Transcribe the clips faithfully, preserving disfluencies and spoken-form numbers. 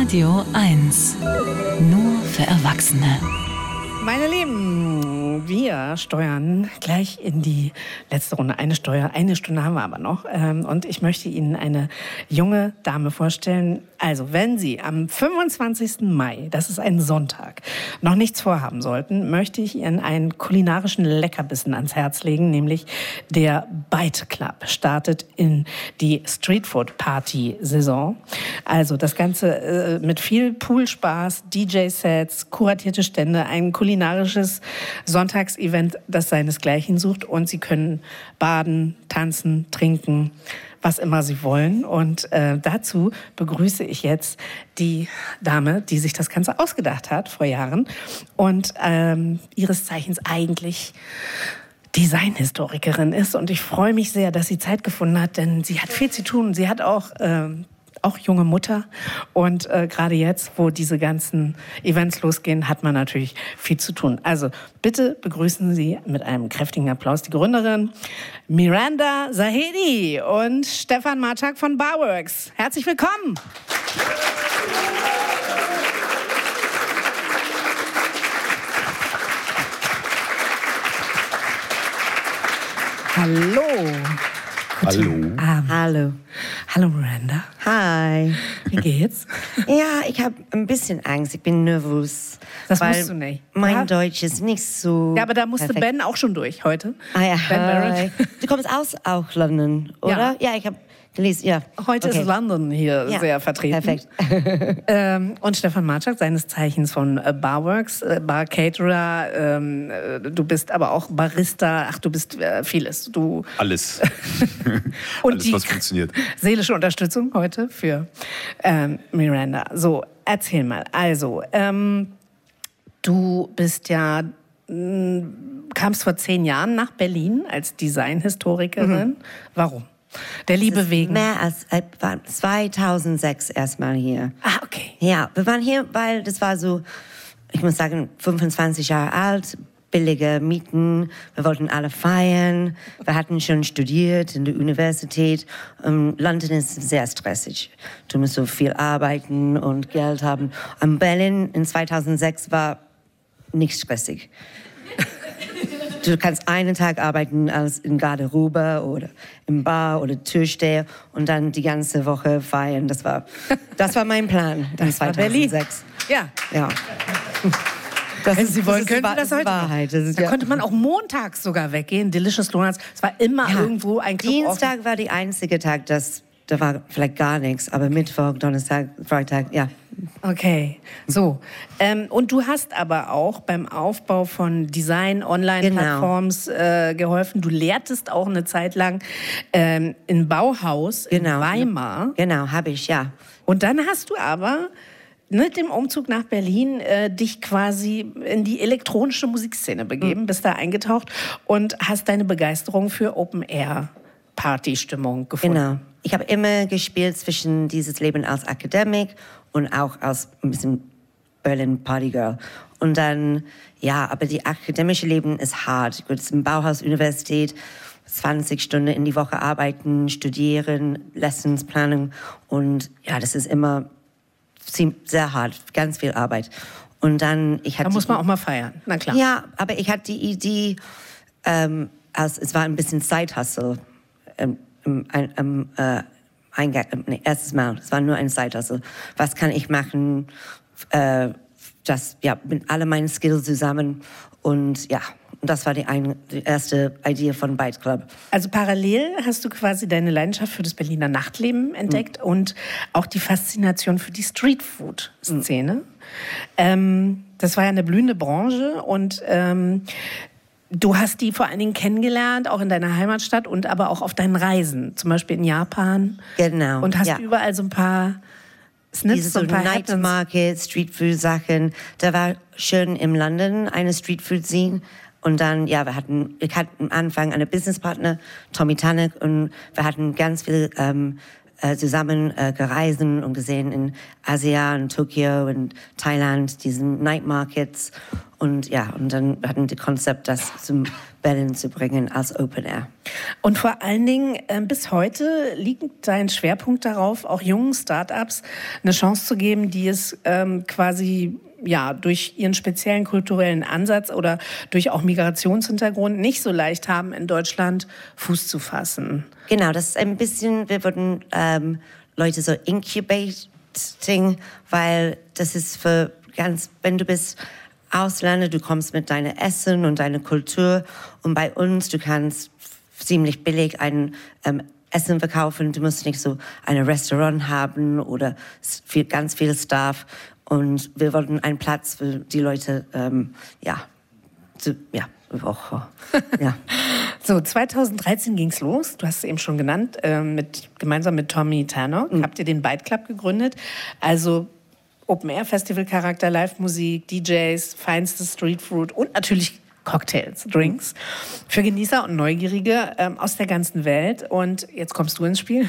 Radio eins. Nur für Erwachsene. Meine Lieben, wir steuern gleich in die letzte Runde. Eine Steuer, eine Stunde haben wir aber noch. Und ich möchte Ihnen eine junge Dame vorstellen. Also, wenn Sie am fünfundzwanzigsten Mai, das ist ein Sonntag, noch nichts vorhaben sollten, möchte ich Ihnen einen kulinarischen Leckerbissen ans Herz legen, nämlich der Bite Club startet in die Streetfood-Party-Saison. Also das Ganze äh, mit viel Poolspaß, D J-Sets, kuratierte Stände, ein kulinarisches Sonntagsevent, das seinesgleichen sucht. Und Sie können baden, tanzen, trinken, was immer Sie wollen. Und äh, dazu begrüße ich jetzt die Dame, die sich das Ganze ausgedacht hat vor Jahren und ähm, ihres Zeichens eigentlich Designhistorikerin ist. Und ich freue mich sehr, dass sie Zeit gefunden hat, denn sie hat viel zu tun. Sie hat auch ähm, auch junge Mutter. Und äh, gerade jetzt, wo diese ganzen Events losgehen, hat man natürlich viel zu tun. Also bitte begrüßen Sie mit einem kräftigen Applaus die Gründerin Miranda Zahedi und Stefan Marczak von Barworks. Herzlich willkommen. Hallo. Hallo. Abend. Hallo. Hallo Miranda. Hi. Wie geht's? Ja, ich habe ein bisschen Angst. Ich bin nervös. Das weil musst du nicht. Mein Ja. Deutsch ist nicht so. Ja, aber da musste perfekt. Ben auch schon durch heute. Ah, ja. Ben Barrett. Hi. Du kommst aus auch London, oder? Ja. Ja, ich habe gelesen. Ja. Heute Okay. ist London hier Ja. sehr vertreten. Perfekt. Ähm, und Stefan Marczak, seines Zeichens von äh, Barworks, äh, Bar Caterer. Ähm, äh, du bist aber auch Barista. Ach, du bist äh, vieles. Du Alles. und Alles, die was funktioniert. Seelische Unterstützung heute für ähm, Miranda. So, erzähl mal. Also, ähm, du bist ja, mh, kamst vor zehn Jahren nach Berlin als Designhistorikerin. Mhm. Warum? Der Liebe Das ist wegen. Mehr als äh, war zweitausendsechs erstmal hier. Ah, okay. Ja, wir waren hier, weil das war so, ich muss sagen, fünfundzwanzig Jahre alt, billige Mieten, wir wollten alle feiern, wir hatten schon studiert in der Universität. Ähm, London ist sehr stressig, du musst so viel arbeiten und Geld haben. Und Berlin in zweitausendsechs war nicht stressig. Du kannst einen Tag arbeiten als in Garderobe oder im Bar oder Türsteher und dann die ganze Woche feiern. Das war, das war mein Plan. Das war Berlin. zweitausendsechs. Ja. Ja. Das Wenn ist, Sie wollen, das können ist, Sie das das heute ist Wahrheit. Das ist, Da ja. konnte man auch montags sogar weggehen. Delicious Donuts. Es war immer Ja. irgendwo ein Club offen. Dienstag war der einzige Tag, das, da war vielleicht gar nichts. Aber Mittwoch, Donnerstag, Freitag, ja. Okay, so. Ähm, und du hast aber auch beim Aufbau von Design-Online-Plattforms äh, geholfen. Du lehrtest auch eine Zeit lang ähm, in Bauhaus Genau. in Weimar. Genau, habe ich, ja. Und dann hast du aber mit dem Umzug nach Berlin äh, dich quasi in die elektronische Musikszene begeben, Mhm. bist da eingetaucht und hast deine Begeisterung für Open-Air-Party-Stimmung gefunden. Genau. Ich habe immer gespielt zwischen dieses Leben als Akademik und auch als ein bisschen Berlin Partygirl. Und dann, ja, aber die akademische Leben ist hart. Gut, es ist eine Bauhaus-Universität, zwanzig Stunden in die Woche arbeiten, studieren, Lessons, Planung. Und ja, das ist immer ziemlich, sehr hart, ganz viel Arbeit. Und dann, ich hatte Da muss man auch mal feiern, na klar. Ja, aber ich hatte die Idee, ähm, als, es war ein bisschen Side-Hustle. Ähm, ein, ähm, äh, Eingang, nee, erstes Mal, es war nur ein Side-Hustle. Was kann ich machen? Äh, das, ja, mit alle meinen Skills zusammen. Und ja, das war die, ein, die erste Idee von Bite Club. Also parallel hast du quasi deine Leidenschaft für das Berliner Nachtleben entdeckt Mhm. und auch die Faszination für die Streetfood-Szene. Mhm. Ähm, das war ja eine blühende Branche und ähm, du hast die vor allen Dingen kennengelernt, auch in deiner Heimatstadt und aber auch auf deinen Reisen, zum Beispiel in Japan. Genau. Und hast ja. überall so ein paar Snips, Diese so so ein paar Night Happens. Market, Streetfood-Sachen. Da war schön im London eine Streetfood-Scene. Und dann, ja, wir hatten, ich hatte am Anfang einen Businesspartner, Tommy Tannock, und wir hatten ganz viele ähm, äh, zusammen äh, gereist und gesehen in Asien, Tokio und Thailand, diesen Night Markets. Und ja, und dann hatten die Konzept, das zum Berlin zu bringen als Open Air. Und vor allen Dingen, äh, bis heute liegt dein Schwerpunkt darauf, auch jungen Start-ups eine Chance zu geben, die es ähm, quasi ja, durch ihren speziellen kulturellen Ansatz oder durch auch Migrationshintergrund nicht so leicht haben, in Deutschland Fuß zu fassen. Genau, das ist ein bisschen, wir würden ähm, Leute so incubating, weil das ist für ganz, wenn du bist Ausländer, du kommst mit deinem Essen und deiner Kultur und bei uns, du kannst ziemlich billig ein ähm, Essen verkaufen, du musst nicht so ein Restaurant haben oder viel, ganz viel Staff. Und wir wollten einen Platz für die Leute, ähm, ja, zu, ja, auch, ja. So, zweitausenddreizehn ging's los, du hast es eben schon genannt, äh, mit, gemeinsam mit Tommy Tannock mhm. habt ihr den Byte Club gegründet. Also Open-Air-Festival-Charakter, Live-Musik, D Js, feinstes Streetfood und natürlich Cocktails, Drinks für Genießer und Neugierige ähm, aus der ganzen Welt. Und jetzt kommst du ins Spiel,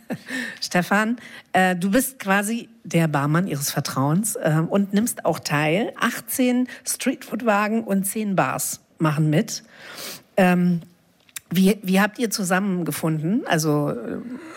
Stefan. Äh, du bist quasi der Barmann ihres Vertrauens äh, und nimmst auch teil. achtzehn Streetfood-Wagen und zehn Bars machen mit. Ähm, wie, wie habt ihr zusammengefunden? Also äh,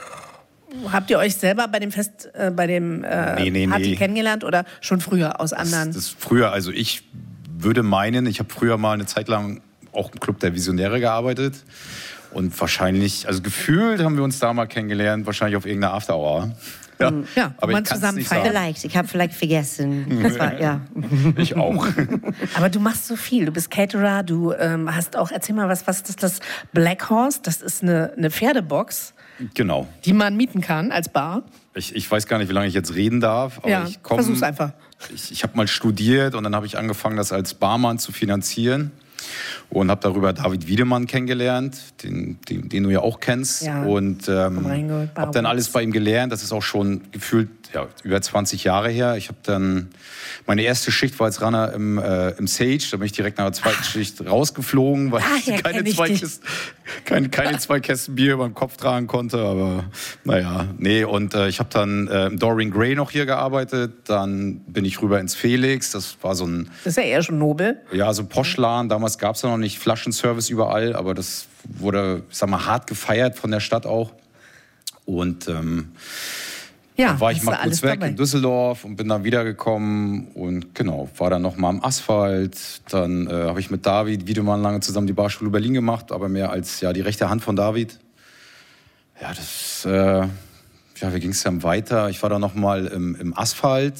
habt ihr euch selber bei dem Fest, äh, bei dem äh, nee, nee, Party nee. kennengelernt oder schon früher aus anderen? Das, das früher, also ich würde meinen, ich habe früher mal eine Zeit lang auch im Club der Visionäre gearbeitet und wahrscheinlich, also gefühlt haben wir uns da mal kennengelernt, wahrscheinlich auf irgendeiner After-Hour. Ja, ja, aber man ich kann's zusammen nicht feiern. sagen. Vielleicht, ich habe vielleicht vergessen. Das war, ja. Ich auch. Aber du machst so viel. Du bist Caterer, du ähm, hast auch, erzähl mal, was, was ist das Black Horse? Das ist eine, eine Pferdebox, Genau. die man mieten kann als Bar. Ich, ich weiß gar nicht, wie lange ich jetzt reden darf, aber Ja, ich komm, versuch's einfach. Ich, ich habe mal studiert und dann habe ich angefangen, das als Barmann zu finanzieren und habe darüber David Wiedemann kennengelernt, den, den, den du ja auch kennst. Ja, und ähm, habe dann alles bei ihm gelernt. Das ist auch schon gefühlt ja, über zwanzig Jahre her. Ich habe dann, meine erste Schicht war als Runner im, äh, im Sage. Da bin ich direkt nach der zweiten Schicht rausgeflogen, weil Daher ich keine kenn ich zwei, dich. Kisten, keine, keine zwei Kästen Bier über den Kopf tragen konnte. Aber naja, nee. Und äh, ich habe dann äh, im Dorian Gray noch hier gearbeitet. Dann bin ich rüber ins Felix. Das war so ein... Das ist ja eher schon nobel. Ja, so Poschladen. Damals gab es ja noch nicht Flaschenservice überall. Aber das wurde, ich sag mal, hart gefeiert von der Stadt auch. Und... Ähm, Ja, dann war ich ist mal da alles kurz weg dabei. in Düsseldorf und bin dann wiedergekommen und genau, war dann noch mal am Asphalt. Dann äh, habe ich mit David Wiedemann lange zusammen die Barschule Berlin gemacht, aber mehr als ja die rechte Hand von David. Ja, das, äh, ja, wie ging es dann weiter? Ich war dann noch mal im, im Asphalt.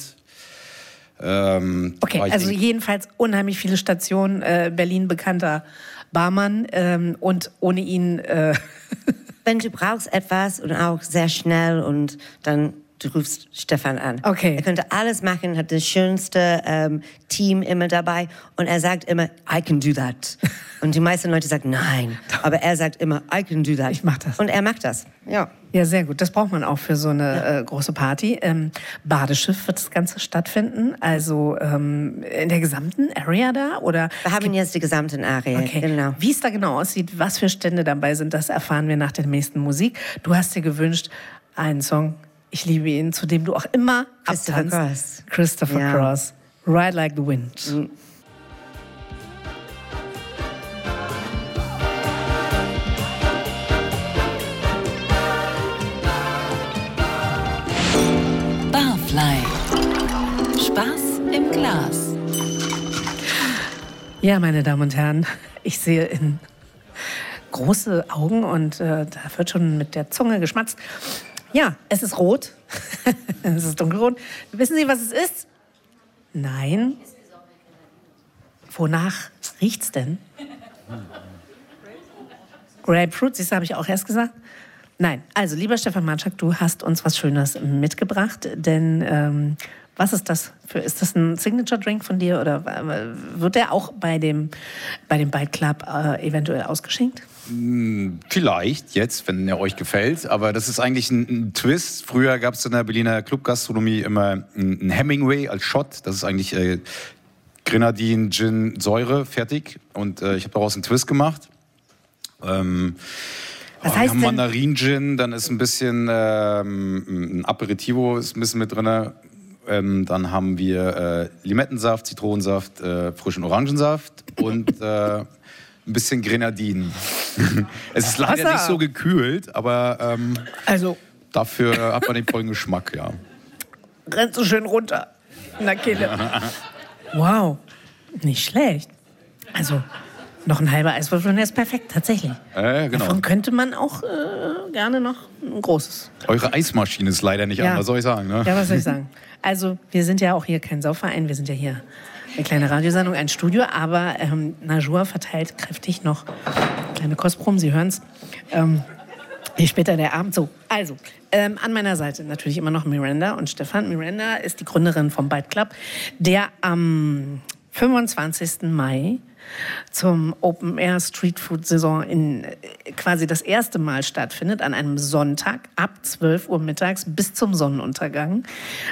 Ähm, Okay, war ich also in- jedenfalls unheimlich viele Stationen, äh, Berlin bekannter Barmann ähm, und ohne ihn... Äh, Wenn du brauchst etwas und auch sehr schnell und dann du rufst Stefan an. Okay. Er könnte alles machen, hat das schönste ähm, Team immer dabei und er sagt immer, I can do that. Und die meisten Leute sagen, nein. Aber er sagt immer, I can do that. Ich mach das. Und er macht das. Ja. Ja, sehr gut. Das braucht man auch für so eine äh, große Party. Ähm, Badeschiff wird das Ganze stattfinden, also ähm, in der gesamten Area da? Oder Wir haben jetzt die gesamte Area. okay. Genau. Wie es da genau aussieht, was für Stände dabei sind, das erfahren wir nach der nächsten Musik. Du hast dir gewünscht, einen Song, ich liebe ihn, zu dem du auch immer Christopher abtanzt. Cross. Christopher Ja. Cross. Ride Like the Wind. Barfly. Spaß im Glas. Ja, meine Damen und Herren, ich sehe in große Augen und äh, da wird schon mit der Zunge geschmatzt. Ja, es ist rot. Es ist dunkelrot. Wissen Sie, was es ist? Nein. Wonach riecht's denn? Grapefruit, das habe ich auch erst gesagt. Nein, also lieber Stefan Marczak, du hast uns was Schönes mitgebracht, denn ähm, was ist das für, ist das ein Signature-Drink von dir oder äh, wird der auch bei dem, bei dem Byte Club äh, eventuell ausgeschenkt? Vielleicht jetzt, wenn er euch gefällt, aber das ist eigentlich ein, ein Twist. Früher gab es in der Berliner Clubgastronomie immer ein Hemingway als Shot. Das ist eigentlich äh, Grenadin, Gin, Säure, fertig. Und äh, ich habe daraus einen Twist gemacht. Ähm, Was oh, heißt denn? Mandarin-Gin, dann ist ein bisschen ähm, ein Aperitivo ist ein bisschen mit drin. Ähm, dann haben wir äh, Limettensaft, Zitronensaft, äh, frischen Orangensaft und äh, ein bisschen Grenadin. Es ist leider Wasser. nicht so gekühlt, aber ähm, Also, dafür hat man den vollen Geschmack, ja. rennt so schön runter in der Kehle. Wow, nicht schlecht. Also, noch ein halber Eiswürfel und der ist perfekt, tatsächlich. Äh, genau. Davon könnte man auch äh, gerne noch ein großes. Eure Eismaschine ist leider nicht an, was soll ich sagen? Ne? Ja, was soll ich sagen? Also, wir sind ja auch hier kein Saufverein, wir sind ja hier eine kleine Radiosendung, ein Studio, aber ähm, Najwa verteilt kräftig noch kleine Kostproben, Sie hören es. Ähm, je später der Abend, so. Also, ähm, an meiner Seite natürlich immer noch Miranda und Stefan. Miranda ist die Gründerin vom Byte Club, der am fünfundzwanzigsten Mai zum Open Air Street Food Saison in äh, quasi das erste Mal stattfindet, an einem Sonntag ab zwölf Uhr mittags bis zum Sonnenuntergang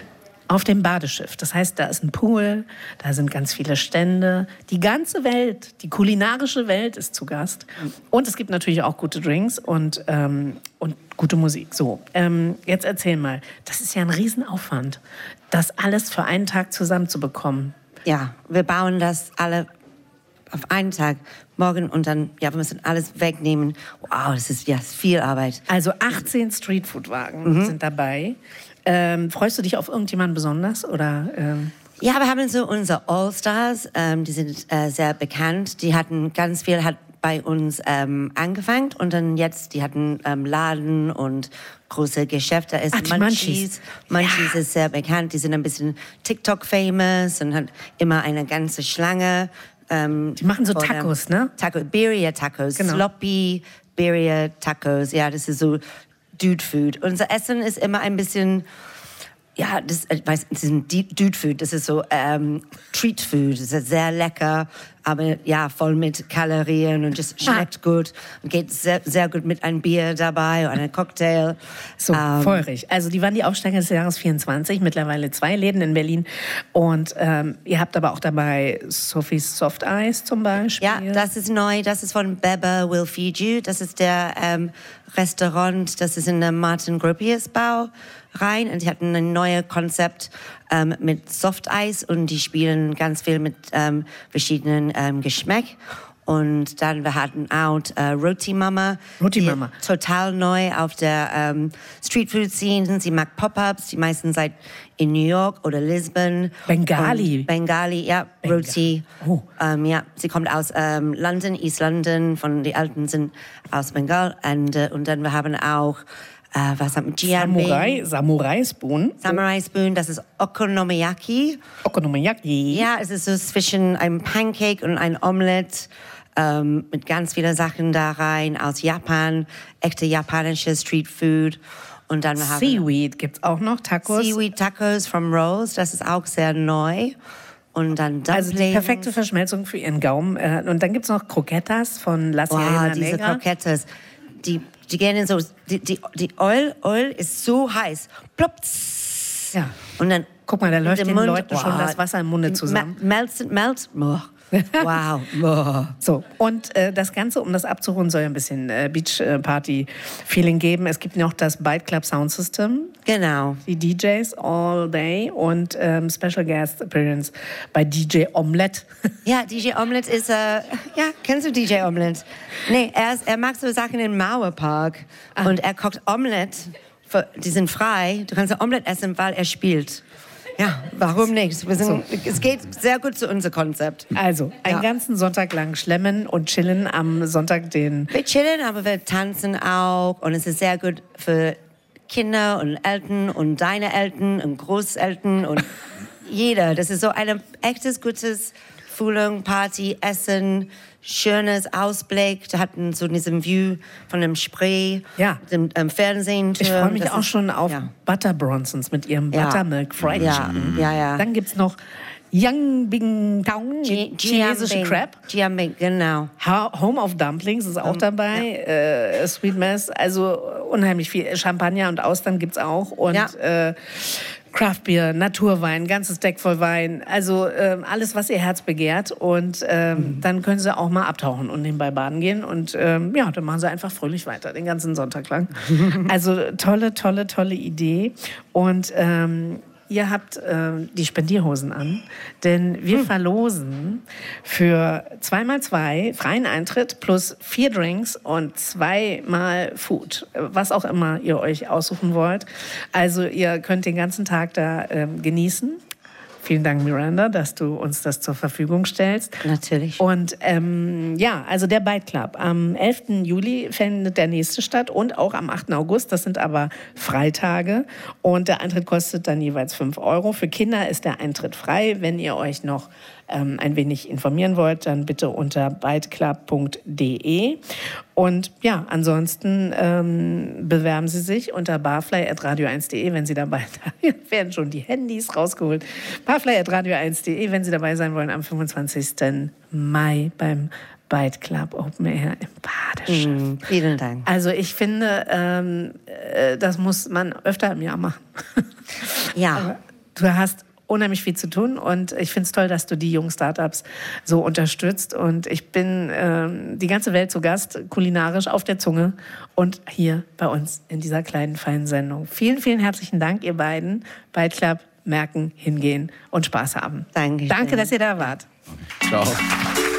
auf dem Badeschiff. Das heißt, da ist ein Pool, da sind ganz viele Stände. Die ganze Welt, die kulinarische Welt ist zu Gast. Und es gibt natürlich auch gute Drinks und, ähm, und gute Musik. So, ähm, jetzt erzähl mal, das ist ja ein Riesenaufwand, das alles für einen Tag zusammenzubekommen. Ja, wir bauen das alle auf einen Tag, morgen und dann, ja, wir müssen alles wegnehmen. Wow, das ist ja viel Arbeit. Also achtzehn Streetfood-Wagen mhm. sind dabei. Ähm, freust du dich auf irgendjemanden besonders? Oder, ähm? Ja, wir haben so unsere All-Stars, ähm, die sind äh, sehr bekannt. Die hatten ganz viel, hat bei uns ähm, angefangen und dann jetzt, die hatten ähm, Laden und große Geschäfte. Da ist Ach, die Munchies. Munchies, Munchies ja. ist sehr bekannt. Die sind ein bisschen TikTok-famous und hat immer eine ganze Schlange. Ähm, Die machen so vor Tacos, dem- ne? Taco, Birria Tacos, Genau. Sloppy Birria Tacos. Ja, das ist so Dude Food. Unser Essen ist immer ein bisschen, ja, das, ich weiß, das ist ein Dude Food. Das ist so ähm, Treat Food. Das ist sehr lecker, aber ja, voll mit Kalorien und es schmeckt Ah. gut und geht sehr, sehr gut mit einem Bier dabei oder einem Cocktail. So, Ähm, feurig. Also die waren die Aufsteiger des Jahres vierundzwanzig, mittlerweile zwei Läden in Berlin. Und ähm, ihr habt aber auch dabei Sophie's Soft Eis zum Beispiel. Ja, das ist neu. Das ist von Beba Will Feed You. Das ist der ähm, Restaurant, das ist in der Martin Gropius Bau rein. Und die hatten ein neues Konzept ähm, mit Softeis und die spielen ganz viel mit ähm, verschiedenen ähm, Geschmack. Und dann wir hatten auch äh, Roti Mama. Roti die Mama. Total neu auf der ähm, Street Food Scene. Sie mag Pop-ups, die meisten seit in New York oder Lisbon. Bengali. Und Bengali, ja, Bengali. Roti. Oh. Ähm, ja, sie kommt aus ähm, London, East London, von die Alten sind aus Bengal. Und, äh, und dann wir haben auch, äh, was haben wir? Gianbing. Samurai, Samurai Spoon. Samurai Spoon, das ist Okonomiyaki. Okonomiyaki. Ja, es ist so zwischen einem Pancake und einem Omelette. Ähm, mit ganz vielen Sachen da rein aus Japan, echte japanische Street Food. Und dann wir haben Seaweed gibt's auch noch, Tacos. Seaweed Tacos from Rose, das ist auch sehr neu. Und dann Dumplings. Also die perfekte Verschmelzung für ihren Gaumen. Äh, Und dann gibt's noch Croquetas von La Sirena Wow, diese Negra. Croquettes, die, die gehen in so, die, die, die Oil, Oil ist so heiß. Plops. Ja. Und dann Guck mal, da läuft im den Mund, Leuten schon wow, das Wasser im Munde die zusammen. me- Melts, melts. Oh. Wow. Oh. So, und äh, das Ganze, um das abzurunden, soll ja ein bisschen äh, Beach-Party-Feeling geben. Es gibt noch das Byte Club Sound System, Genau. die D Js all day und ähm, Special Guest Appearance bei D J Omelette. Ja, D J Omelette ist, äh, ja, kennst du D J Omelette? Nee, er, ist, er mag so Sachen im Mauerpark Ah. und er kocht Omelette, für, die sind frei, du kannst Omelette essen, weil er spielt. Ja, warum nicht? Wir sind, Es geht sehr gut zu unserem Konzept. Also, einen Ja. ganzen Sonntag lang schlemmen und chillen am Sonntag den... Wir chillen, aber wir tanzen auch und es ist sehr gut für Kinder und Eltern und deine Eltern und Großeltern und jeder. Das ist so ein echtes, gutes Fühlung, Party, Essen, schönes Ausblick. Da hatten so diesen View von dem Spree, Ja. dem ähm, Fernsehen. Ich freue mich Das auch ist- schon auf ja. Butter Bronsons mit ihrem Ja. Buttermilk Fried Ja, Chicken. ja, ja. Dann gibt's noch Yang Bing Tong, Ji- chinesische Jianbing. Crab. Jianbing, genau. Ha- Home of Dumplings ist auch dabei, äh, Sweet Mess, also unheimlich viel. Champagner und Austern gibt's auch und Ja. äh, Craftbier, Naturwein, ganzes Deck voll Wein. Also ähm, alles, was ihr Herz begehrt. Und ähm, mhm. dann können sie auch mal abtauchen und nebenbei baden gehen. Und ähm, ja, dann machen sie einfach fröhlich weiter, den ganzen Sonntag lang. Also tolle, tolle, tolle Idee. Und ähm, ihr habt äh, die Spendierhosen an, denn wir hm. verlosen für zweimal zwei freien Eintritt plus vier Drinks und zweimal Food, was auch immer ihr euch aussuchen wollt. Also ihr könnt den ganzen Tag da äh, genießen. Vielen Dank, Miranda, dass du uns das zur Verfügung stellst. Natürlich. Und ähm, ja, also der Bite Club. Am elften Juli findet der nächste statt und auch am achten August. Das sind aber Freitage. Und der Eintritt kostet dann jeweils fünf Euro. Für Kinder ist der Eintritt frei. Wenn ihr euch noch ähm, ein wenig informieren wollt, dann bitte unter biteclub punkt de. Und ja, ansonsten ähm, bewerben Sie sich unter barfly at radio eins punkt de, wenn Sie dabei sind. Werden schon die Handys rausgeholt. barfly at radio eins punkt de, wenn Sie dabei sein wollen, am fünfundzwanzigsten Mai beim Bite Club Open Air im Badische. Mm, vielen Dank. Also ich finde, ähm, äh, das muss man öfter im Jahr machen. Ja. Aber du hast unheimlich viel zu tun und ich finde es toll, dass du die jungen Startups so unterstützt und ich bin ähm, die ganze Welt zu Gast, kulinarisch auf der Zunge und hier bei uns in dieser kleinen, feinen Sendung. Vielen, vielen herzlichen Dank, ihr beiden. Bite Club, merken, hingehen und Spaß haben. Danke. Danke, dass ihr da wart. Ciao.